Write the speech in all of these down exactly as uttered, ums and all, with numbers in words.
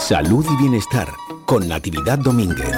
Salud y bienestar con Natividad Domínguez.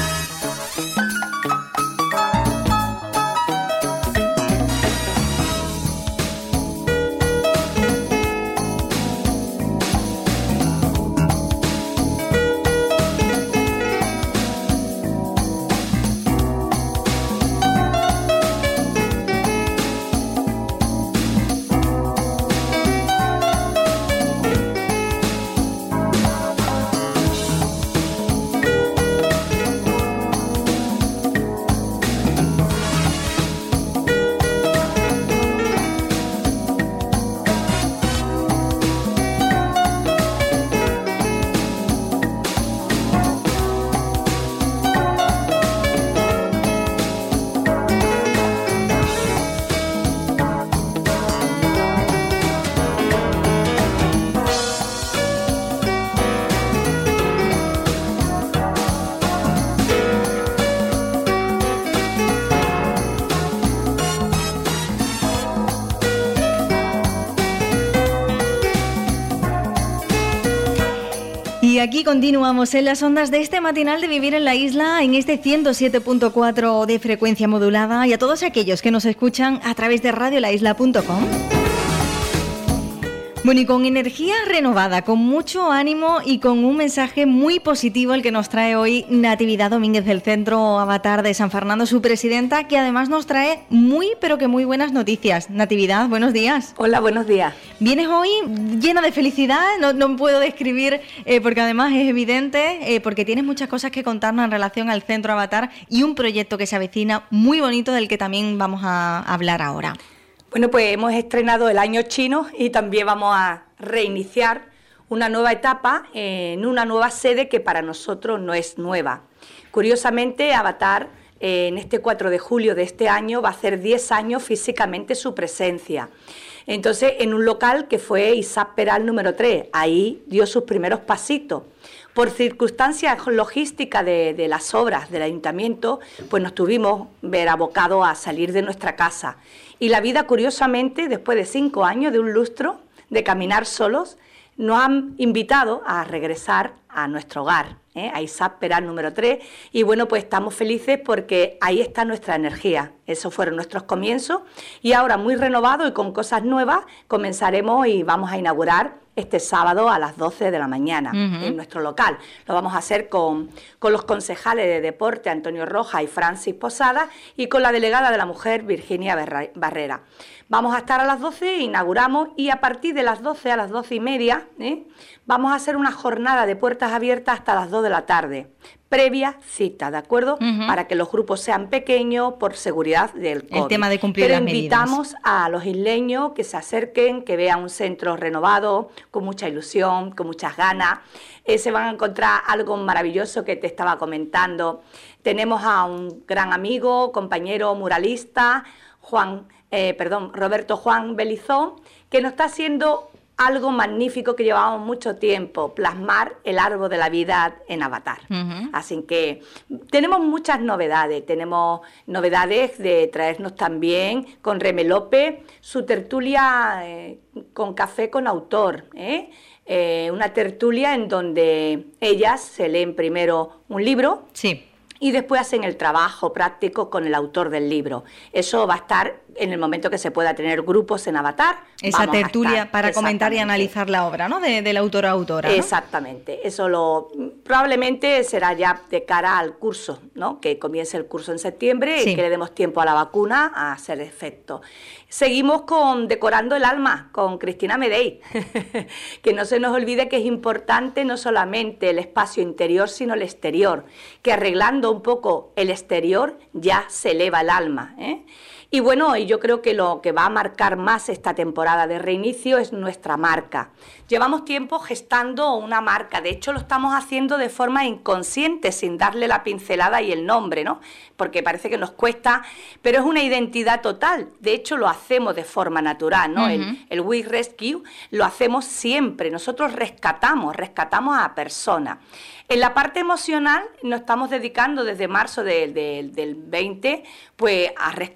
Y aquí continuamos en las ondas de este matinal de Vivir en la Isla, en este ciento siete punto cuatro de frecuencia modulada, y a todos aquellos que nos escuchan a través de radio la isla punto com. Bueno, y con energía renovada, con mucho ánimo y con un mensaje muy positivo el que nos trae hoy Natividad Domínguez del Centro Avatar de San Fernando, su presidenta, que además nos trae muy, pero que muy buenas noticias. Natividad, buenos días. Hola, buenos días. Vienes hoy llena de felicidad, no, no puedo describir, eh, porque además es evidente, eh, porque tienes muchas cosas que contarnos en relación al Centro Avatar y un proyecto que se avecina muy bonito del que también vamos a hablar ahora. Bueno, pues hemos estrenado el año chino y también vamos a reiniciar una nueva etapa en una nueva sede que para nosotros no es nueva. Curiosamente, Avatar eh, en este cuatro de julio de este año va a hacer diez años físicamente su presencia. Entonces, en un local que fue Isaac Peral número tres, ahí dio sus primeros pasitos. Por circunstancias logísticas de, de las obras del ayuntamiento, pues nos tuvimos ver abocados a salir de nuestra casa. Y la vida, curiosamente, después de cinco años de un lustro, de caminar solos, nos han invitado a regresar a nuestro hogar, ¿eh? a Isaac Peral número tres, y bueno, pues estamos felices porque ahí está nuestra energía. Esos fueron nuestros comienzos, y ahora muy renovado y con cosas nuevas, comenzaremos y vamos a inaugurar este sábado a las doce de la mañana uh-huh. en nuestro local. Lo vamos a hacer con, con los concejales de deporte, Antonio Rojas y Francis Posada, y con la delegada de la mujer, Virginia Barrera. Vamos a estar a las doce, inauguramos, y a partir de las doce a las doce y media ¿eh? vamos a hacer una jornada de puertas abiertas hasta las dos de la tarde, previa cita, ¿de acuerdo? Uh-huh. Para que los grupos sean pequeños por seguridad del COVID. El tema de cumplir Pero las medidas. Invitamos a los isleños que se acerquen, que vean un centro renovado, con mucha ilusión, con muchas ganas. Eh, se van a encontrar algo maravilloso que te estaba comentando. Tenemos a un gran amigo, compañero muralista, Juan, eh, perdón, Roberto Juan Belizón, que nos está haciendo algo magnífico que llevamos mucho tiempo, plasmar el árbol de la vida en Avatar. Uh-huh. Así que tenemos muchas novedades, tenemos novedades de traernos también con Reme López su tertulia eh, con café con autor, ¿eh? Eh, una tertulia en donde ellas se leen primero un libro. Sí. Y después hacen el trabajo práctico con el autor del libro. Eso va a estar en el momento que se pueda tener grupos en Avatar. Esa tertulia para comentar y analizar la obra, ¿no? De, del autor a autora, ¿no? Exactamente. Eso lo probablemente será ya de cara al curso, ¿no? Que comience el curso en septiembre sí. y que le demos tiempo a la vacuna a hacer efecto. Seguimos con Decorando el Alma, con Cristina Medey. Que no se nos olvide que es importante no solamente el espacio interior, sino el exterior. Que arreglando un poco el exterior ya se eleva el alma, ¿eh? Y bueno, yo creo que lo que va a marcar más esta temporada de reinicio es nuestra marca. Llevamos tiempo gestando una marca, de hecho lo estamos haciendo de forma inconsciente, sin darle la pincelada y el nombre, ¿no? Porque parece que nos cuesta, pero es una identidad total. De hecho lo hacemos de forma natural, ¿no? Uh-huh. El, el We Rescue lo hacemos siempre, nosotros rescatamos, rescatamos a personas. En la parte emocional nos estamos dedicando desde marzo de, de, del veinte pues, a rescatar a muchas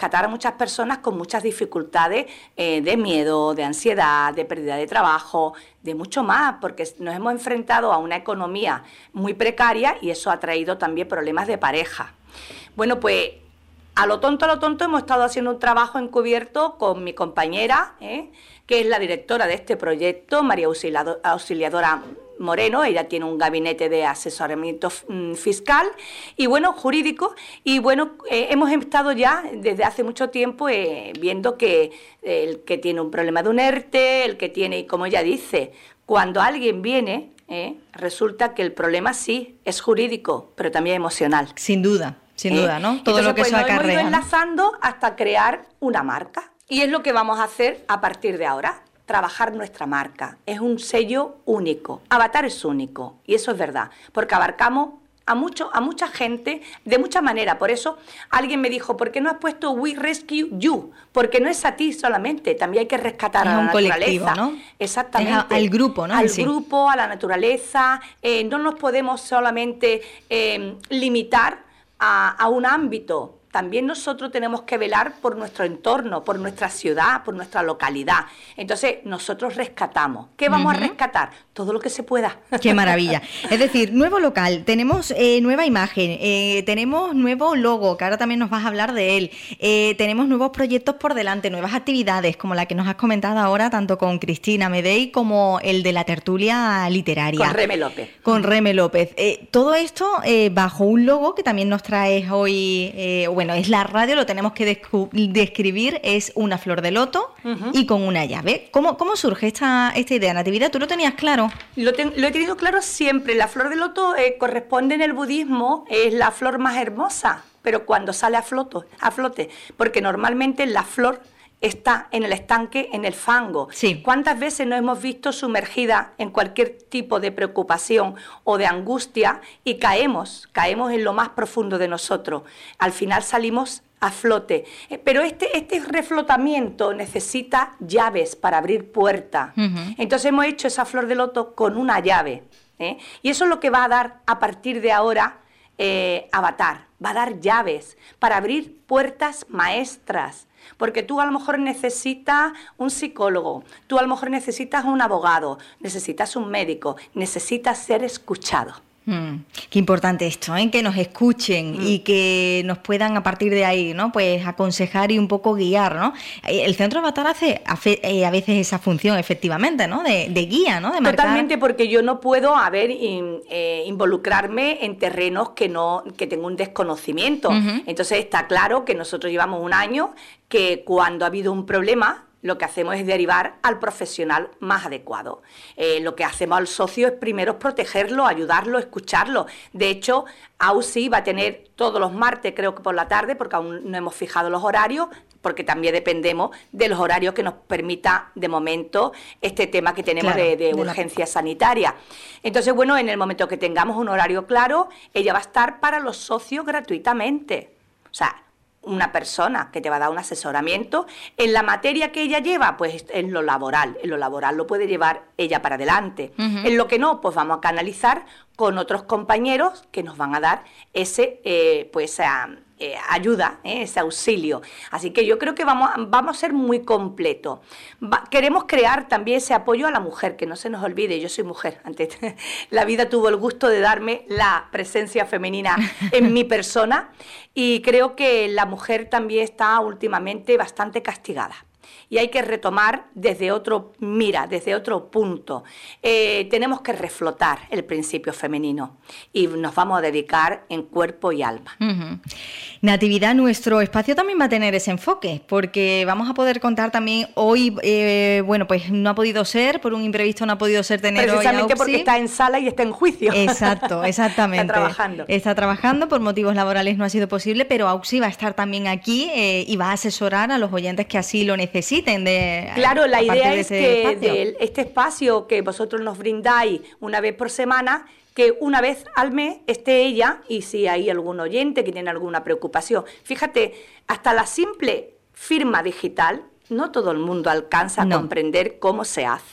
muchas personas con muchas dificultades eh, de miedo, de ansiedad, de pérdida de trabajo, de mucho más, porque nos hemos enfrentado a una economía muy precaria y eso ha traído también problemas de pareja. Bueno, pues a lo tonto, a lo tonto hemos estado haciendo un trabajo encubierto con mi compañera, ¿eh? que es la directora de este proyecto, María Auxiliadora Moreno. Ella tiene un gabinete de asesoramiento fiscal y bueno, jurídico, y bueno, eh, hemos estado ya desde hace mucho tiempo eh, viendo que eh, el que tiene un problema de un ERTE, el que tiene, y como ella dice, cuando alguien viene, eh, resulta que el problema sí es jurídico, pero también emocional. Sin duda. Sin duda, ¿no? Todo Entonces, lo que pues, eso nos acarrea, hemos ido ¿no? enlazando hasta crear una marca. Y es lo que vamos a hacer a partir de ahora, trabajar nuestra marca. Es un sello único. Avatar es único, y eso es verdad, porque abarcamos a mucho, a mucha gente de muchas maneras. Por eso alguien me dijo, ¿por qué no has puesto We Rescue You? Porque no es a ti solamente, también hay que rescatar es a la un naturaleza. ¿no? Exactamente. Es a, al grupo, ¿no? Al sí. grupo, a la naturaleza. Eh, no nos podemos solamente eh, limitar a, a un ámbito. También nosotros tenemos que velar por nuestro entorno, por nuestra ciudad, por nuestra localidad. Entonces, nosotros rescatamos. ¿Qué vamos uh-huh. a rescatar? Todo lo que se pueda. ¡Qué maravilla! Es decir, nuevo local, tenemos eh, nueva imagen, eh, tenemos nuevo logo, que ahora también nos vas a hablar de él, eh, tenemos nuevos proyectos por delante, nuevas actividades, como la que nos has comentado ahora, tanto con Cristina Medey como el de la tertulia literaria. Con Reme López. Con Reme López. Eh, todo esto eh, bajo un logo que también nos traes hoy, eh, bueno, es la radio, lo tenemos que descu- describir, es una flor de loto uh-huh. y con una llave. ¿Cómo, cómo surge esta, esta idea, Natividad? ¿Tú lo tenías claro? Lo, ten, lo he tenido claro siempre. La flor de loto eh, corresponde en el budismo, es la flor más hermosa, pero cuando sale a, floto, a flote, porque normalmente la flor está en el estanque, en el fango. Sí. ¿Cuántas veces nos hemos visto sumergida en cualquier tipo de preocupación o de angustia y caemos, caemos en lo más profundo de nosotros? Al final salimos a flote. Pero este, este reflotamiento necesita llaves para abrir puertas. Uh-huh. Entonces hemos hecho esa flor de loto con una llave, ¿eh? Y eso es lo que va a dar a partir de ahora eh, Avatar. Va a dar llaves para abrir puertas maestras. Porque tú a lo mejor necesitas un psicólogo, tú a lo mejor necesitas un abogado, necesitas un médico, necesitas ser escuchado. Mm, qué importante esto, ¿eh? Que nos escuchen mm. y que nos puedan a partir de ahí, ¿no? Pues aconsejar y un poco guiar, ¿no? El Centro Avatar hace a, fe, eh, a veces esa función, efectivamente, ¿no? De, de guía, ¿no? De marcar... Totalmente, porque yo no puedo a ver in, eh, involucrarme en terrenos que no que tengo un desconocimiento. Uh-huh. Entonces está claro que nosotros llevamos un año que cuando ha habido un problema, lo que hacemos es derivar al profesional más adecuado. Eh, lo que hacemos al socio es primero protegerlo, ayudarlo, escucharlo. De hecho, A U C I va a tener todos los martes, creo que por la tarde, porque aún no hemos fijado los horarios, porque también dependemos de los horarios que nos permita, de momento, este tema que tenemos claro, de, de, de urgencia la... sanitaria. Entonces, bueno, en el momento que tengamos un horario claro, ella va a estar para los socios gratuitamente. O sea, una persona que te va a dar un asesoramiento en la materia que ella lleva, pues en lo laboral, en lo laboral lo puede llevar ella para adelante. Uh-huh. En lo que no, pues vamos a canalizar con otros compañeros que nos van a dar ese, eh, pues, a, eh, ayuda, eh, ese auxilio. Así que yo creo que vamos, vamos a ser muy completos. Va, queremos crear también ese apoyo a la mujer, que no se nos olvide, yo soy mujer. Antes, la vida tuvo el gusto de darme la presencia femenina en mi persona y creo que la mujer también está últimamente bastante castigada. Y hay que retomar desde otro mira, desde otro punto. Eh, tenemos que reflotar el principio femenino y nos vamos a dedicar en cuerpo y alma. Uh-huh. Natividad, nuestro espacio también va a tener ese enfoque, porque vamos a poder contar también hoy, eh, bueno, pues no ha podido ser, por un imprevisto no ha podido ser tener hoy precisamente porque está en sala y está en juicio. Exacto, exactamente. Está trabajando. Está trabajando, por motivos laborales no ha sido posible, pero Auxi va a estar también aquí eh, y va a asesorar a los oyentes que así lo necesiten. De, claro, la idea es que espacio. de este espacio que vosotros nos brindáis una vez por semana, que una vez al mes esté ella, y si hay algún oyente que tiene alguna preocupación. Fíjate, hasta la simple firma digital, no todo el mundo alcanza a no. comprender cómo se hace.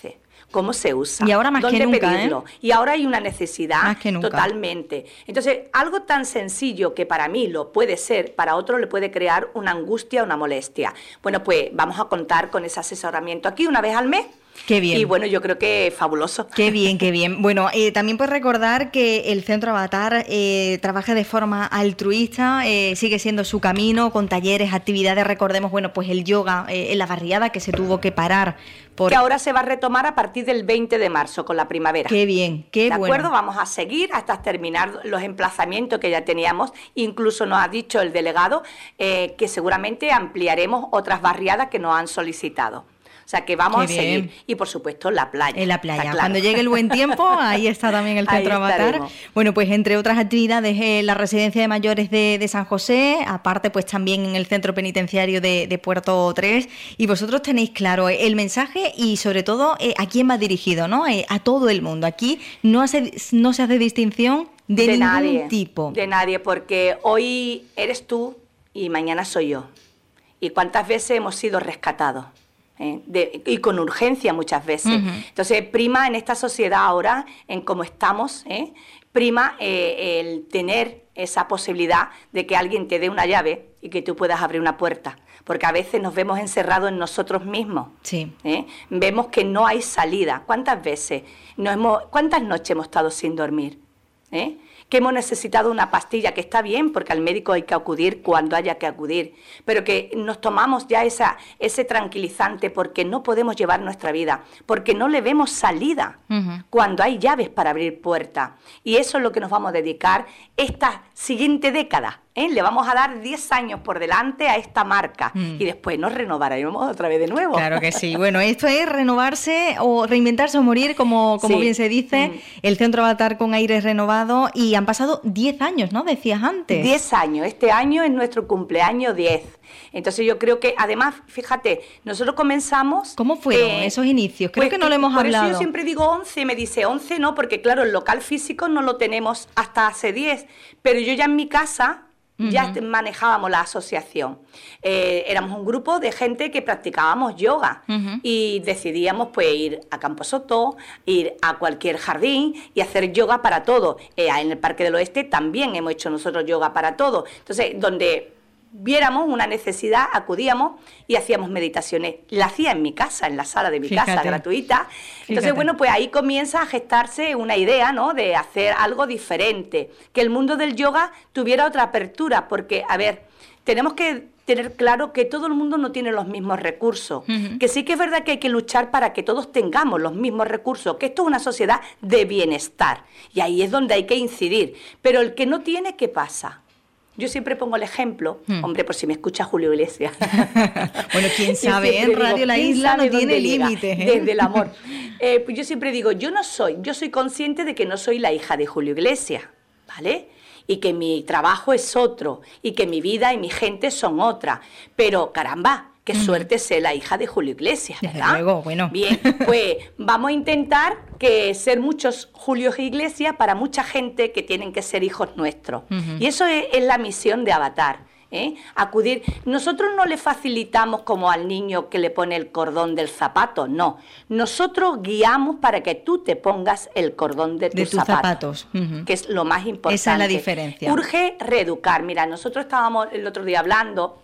cómo se usa, y ahora más dónde que nunca, pedirlo. ¿eh? Y ahora hay una necesidad más que nunca. Totalmente. Entonces, algo tan sencillo que para mí lo puede ser, para otro le puede crear una angustia, una molestia. Bueno, pues vamos a contar con ese asesoramiento aquí una vez al mes. Qué bien. Y bueno, yo creo que es fabuloso. Qué bien, qué bien. Bueno, eh, también pues recordar que el Centro Avatar eh, trabaja de forma altruista, eh, sigue siendo su camino, con talleres, actividades. Recordemos, bueno, pues el yoga eh, en la barriada, que se tuvo que parar. Por... Que ahora se va a retomar a partir del veinte de marzo, con la primavera. Qué bien, qué bueno. ¿De acuerdo? bueno. Vamos a seguir hasta terminar los emplazamientos que ya teníamos. Incluso nos ha dicho el delegado eh, que seguramente ampliaremos otras barriadas que nos han solicitado. O sea, que vamos Qué a seguir. bien. Y, por supuesto, la playa. En la playa. Claro. Cuando llegue el buen tiempo, ahí está también el Centro Avatar. Bueno, pues entre otras actividades, eh, la Residencia de Mayores de, de San José, aparte pues también en el Centro Penitenciario de, de Puerto tres. Y vosotros tenéis claro el mensaje y, sobre todo, eh, a quién va dirigido, ¿no? Eh, a todo el mundo. Aquí no, hace, no se hace distinción de, de ningún nadie, tipo. De nadie, porque hoy eres tú y mañana soy yo. ¿Y cuántas veces hemos sido rescatados? Eh, de, y con urgencia muchas veces. Uh-huh. Entonces, prima en esta sociedad ahora, en cómo estamos, eh, prima eh, el tener esa posibilidad de que alguien te dé una llave y que tú puedas abrir una puerta. Porque a veces nos vemos encerrados en nosotros mismos. Sí. ¿eh? Vemos que no hay salida. ¿Cuántas veces? Nos hemos, ¿Cuántas noches hemos estado sin dormir? ¿Eh? Que hemos necesitado una pastilla, que está bien, porque al médico hay que acudir cuando haya que acudir, pero que nos tomamos ya esa, ese tranquilizante porque no podemos llevar nuestra vida, porque no le vemos salida uh-huh. cuando hay llaves para abrir puertas. Y eso es lo que nos vamos a dedicar esta siguiente década. ¿eh? Le vamos a dar diez años por delante a esta marca mm. y después nos renovaremos otra vez de nuevo. Claro que sí. Bueno, esto es renovarse o reinventarse o morir, como, como sí. bien se dice. Mm. El Centro Avatar con aire renovado, y han pasado diez años, ¿no? Decías antes. diez años. Este año es nuestro cumpleaños diez. Entonces yo creo que, además, fíjate, nosotros comenzamos... ¿Cómo fueron eh, esos inicios? Creo pues, que no lo hemos por hablado. Por eso yo siempre digo once, me dice once no, porque claro, el local físico no lo tenemos hasta hace diez, pero yo ya en mi casa... ya uh-huh. manejábamos la asociación. Eh, éramos un grupo de gente que practicábamos yoga uh-huh. y decidíamos pues ir a Camposoto, ir a cualquier jardín y hacer yoga para todo. Eh, en el Parque del Oeste también hemos hecho nosotros yoga para todo. Entonces, donde viéramos una necesidad, acudíamos y hacíamos meditaciones. La hacía en mi casa, en la sala de mi Fíjate. casa, gratuita. Entonces, Fíjate. bueno, pues ahí comienza a gestarse una idea, ¿no?, de hacer algo diferente, que el mundo del yoga tuviera otra apertura, porque, a ver, tenemos que tener claro que todo el mundo no tiene los mismos recursos, uh-huh. que sí que es verdad que hay que luchar para que todos tengamos los mismos recursos, que esto es una sociedad de bienestar, y ahí es donde hay que incidir. Pero el que no tiene, ¿qué pasa? Yo siempre pongo el ejemplo, hmm. hombre, por si me escucha Julio Iglesias. Bueno, quién sabe, en Radio digo, La Isla no tiene límites. ¿eh? Desde el amor. Eh, pues yo siempre digo, yo no soy, yo soy consciente de que no soy la hija de Julio Iglesias, ¿vale? Y que mi trabajo es otro, y que mi vida y mi gente son otra. Pero, caramba, qué mm. suerte ser la hija de Julio Iglesias, ¿verdad? Desde luego, bueno. Bien, pues vamos a intentar que ser muchos Julio Iglesias para mucha gente que tienen que ser hijos nuestros. Uh-huh. Y eso es, es la misión de Avatar. ¿eh? Acudir. Nosotros no le facilitamos como al niño que le pone el cordón del zapato, no. Nosotros guiamos para que tú te pongas el cordón de, de tus, tus zapatos, zapatos. Uh-huh. que es lo más importante. Esa es la diferencia. Urge reeducar. Mira, nosotros estábamos el otro día hablando...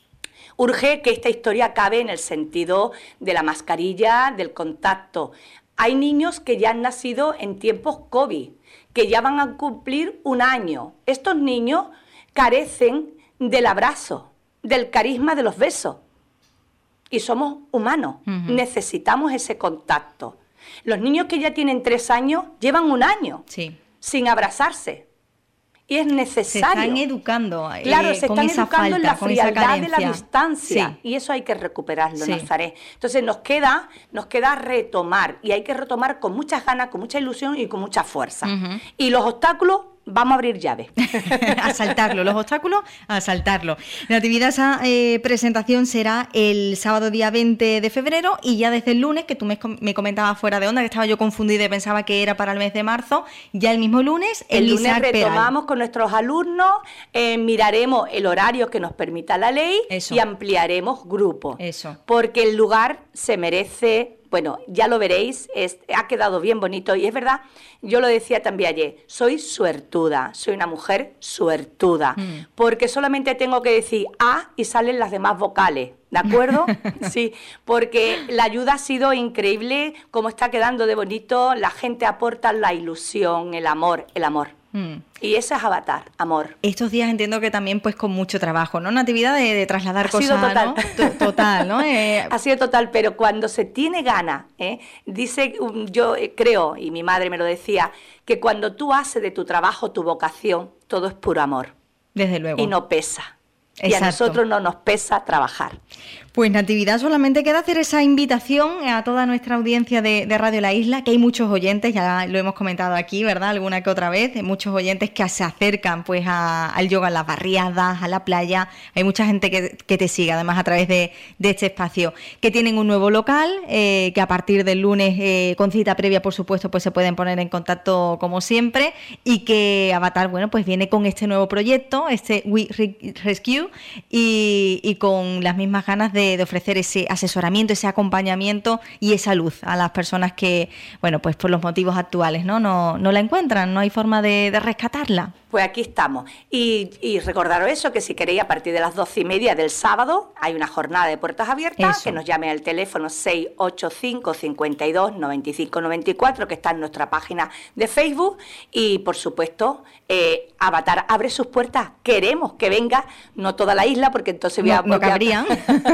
Urge que esta historia acabe en el sentido de la mascarilla, del contacto. Hay niños que ya han nacido en tiempos COVID, que ya van a cumplir un año. Estos niños carecen del abrazo, del carisma de los besos. Y somos humanos, uh-huh. necesitamos ese contacto. Los niños que ya tienen tres años llevan un año sí. sin abrazarse. Y es necesario. Se están educando. Eh, claro, se con están esa educando falta, en la frialdad de la distancia. Sí. Y eso hay que recuperarlo, sí. Nazaret. Entonces nos queda, nos queda retomar. Y hay que retomar con muchas ganas, con mucha ilusión y con mucha fuerza. Uh-huh. Y los obstáculos, vamos a abrir llaves. A saltarlo, los obstáculos, a saltarlo. Natividad, esa eh, presentación será el sábado día veinte de febrero y ya desde el lunes, que tú me, me comentabas fuera de onda, que estaba yo confundida y pensaba que era para el mes de marzo, ya el mismo lunes, el, el lunes Isaac retomamos Peral. Con nuestros alumnos, eh, miraremos el horario que nos permita la ley. Eso. Y ampliaremos grupos. Eso. Porque el lugar se merece Bueno, ya lo veréis, es, ha quedado bien bonito y es verdad, yo lo decía también ayer, soy suertuda, soy una mujer suertuda, mm. porque solamente tengo que decir A y salen las demás vocales, ¿de acuerdo? Sí, porque la ayuda ha sido increíble, cómo está quedando de bonito, la gente aporta la ilusión, el amor, el amor. Mm. Y eso es Avatar, amor. Estos días entiendo que también pues con mucho trabajo, ¿no? Natividad de, de trasladar ha cosas, sido total. ¿no? Total, ¿no? Eh... Ha sido total, pero cuando se tiene ganas, ¿eh? Dice, yo creo, y mi madre me lo decía, que cuando tú haces de tu trabajo tu vocación, todo es puro amor. Desde luego. Y no pesa. Exacto. Y a nosotros no nos pesa trabajar. Pues Natividad, solamente queda hacer esa invitación a toda nuestra audiencia de, de Radio La Isla, que hay muchos oyentes, ya lo hemos comentado aquí, ¿verdad? Alguna que otra vez, muchos oyentes que se acercan pues a, al yoga en las barriadas, a la playa. Hay mucha gente que, que te sigue, además, a través de, de este espacio, que tienen un nuevo local, eh, que a partir del lunes, eh, con cita previa, por supuesto, pues se pueden poner en contacto como siempre, y que Avatar, bueno, pues viene con este nuevo proyecto, este We Rescue, y, y con las mismas ganas de De, de ofrecer ese asesoramiento, ese acompañamiento y esa luz a las personas que, bueno, pues por los motivos actuales, ¿no? No, no la encuentran, no hay forma de, de rescatarla. Pues aquí estamos. Y, y recordaros eso, que si queréis, a partir de las doce y media del sábado, hay una jornada de puertas abiertas, eso. Que nos llame al teléfono seis ocho cinco, cinco dos, nueve cinco nueve cuatro, que está en nuestra página de Facebook. Y, por supuesto, eh, Avatar abre sus puertas. Queremos que venga, no toda la isla, porque entonces... No, no cabrían.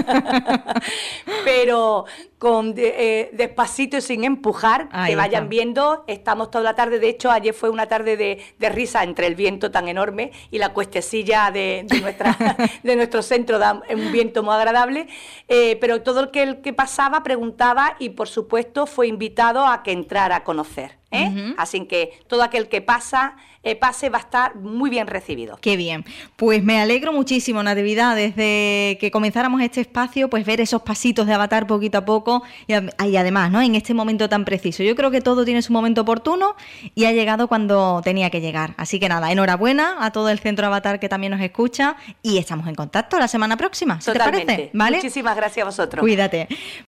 Pero con de, eh, despacito y sin empujar, ahí que vayan está. Viendo. Estamos toda la tarde, de hecho, ayer fue una tarde de, de risa entre el viento tan enorme y la cuestecilla de, de, nuestra, de nuestro centro, da un viento muy agradable, eh, pero todo el que, el que pasaba preguntaba y, por supuesto, fue invitado a que entrara a conocer. ¿Eh? Uh-huh. Así que todo aquel que pasa, eh, pase va a estar muy bien recibido. Qué bien. Pues me alegro muchísimo, Natividad, desde que comenzáramos este espacio, pues ver esos pasitos de Avatar poquito a poco y, y además, ¿no? En este momento tan preciso. Yo creo que todo tiene su momento oportuno y ha llegado cuando tenía que llegar. Así que nada, enhorabuena a todo el Centro Avatar que también nos escucha y estamos en contacto la semana próxima. ¿Sí te parece? ¿Vale? Muchísimas gracias a vosotros. Cuídate.